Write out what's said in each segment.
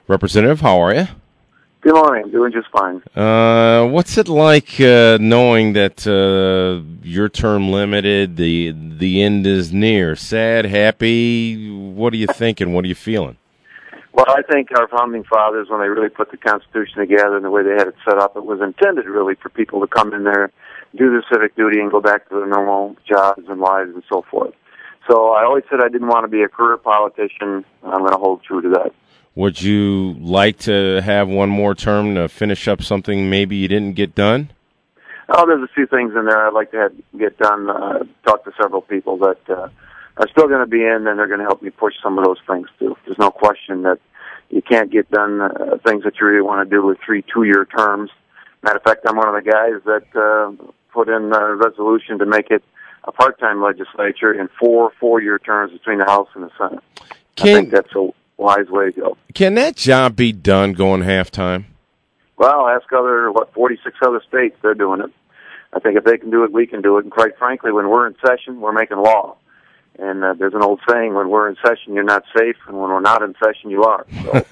Representative, how are you? Good morning. Doing just fine. What's it like knowing that your term limited, the end is near? Sad, happy? What are you thinking? What are you feeling? Well, I think our founding fathers, when they really put the Constitution together and the way they had it set up, it was intended really for people to come in there, do their civic duty, and go back to their normal jobs and lives and so forth. So I always said I didn't want to be a career politician. I'm going to hold true to that. Would you like to have one more term to finish up something maybe you didn't get done? Oh, there's a few things in there I'd like to get done. Talk to several people that are still going to be in, and they're going to help me push some of those things too. There's no question that you can't get done things that you really want to do with 3 two-year terms. Matter of fact, I'm one of the guys that put in a resolution to make it a part-time legislature in 4 four-year terms between the House and the Senate. I think that's a wise way to go. Can that job be done going half-time? Well, ask 46 other states, they're doing it. I think if they can do it, we can do it. And quite frankly, when we're in session, we're making law. And there's an old saying, when we're in session, you're not safe, and when we're not in session, you are.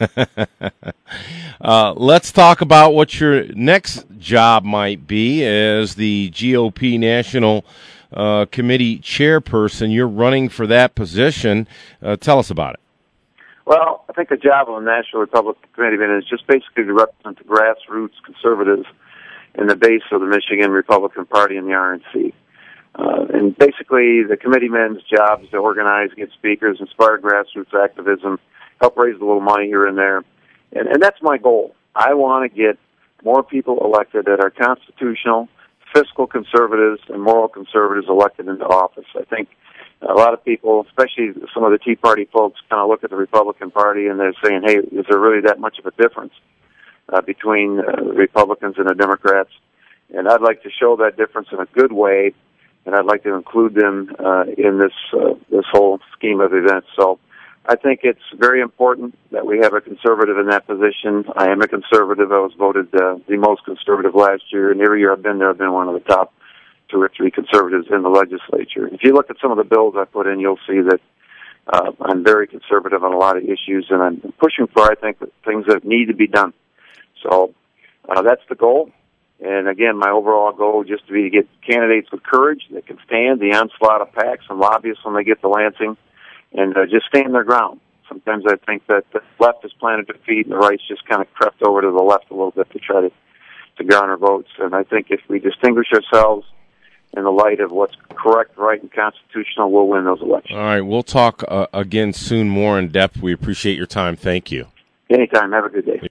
So. Let's talk about what your next job might be as the GOP National Committee chairperson. You're running for that position. Tell us about it. Well, I think the job of the National Republican Committee is just basically to represent the grassroots conservatives in the base of the Michigan Republican Party and the RNC. And basically, the committeemen's job is to organize, get speakers, inspire grassroots activism, help raise a little money here and there. And that's my goal. I want to get more people elected that are constitutional, fiscal conservatives, and moral conservatives elected into office. I think a lot of people, especially some of the Tea Party folks, kind of look at the Republican Party and they're saying, hey, is there really that much of a difference between the Republicans and the Democrats? And I'd like to show that difference in a good way, and I'd like to include them in this whole scheme of events. So I think it's very important that we have a conservative in that position. I am a conservative. I was voted the most conservative last year, and every year I've been there, I've been one of the top 2 or 3 conservatives in the legislature. If you look at some of the bills I put in, you'll see that I'm very conservative on a lot of issues, and I'm pushing for, I think, things that need to be done. So that's the goal. And again, my overall goal just to be to get candidates with courage that can stand the onslaught of PACs and lobbyists when they get to Lansing, and just stand their ground. Sometimes I think that the left has planted their feet and the right's just kind of crept over to the left a little bit to try to garner votes. And I think if we distinguish ourselves in the light of what's correct, right, and constitutional, we'll win those elections. All right, we'll talk again soon more in depth. We appreciate your time. Thank you. Anytime. Have a good day.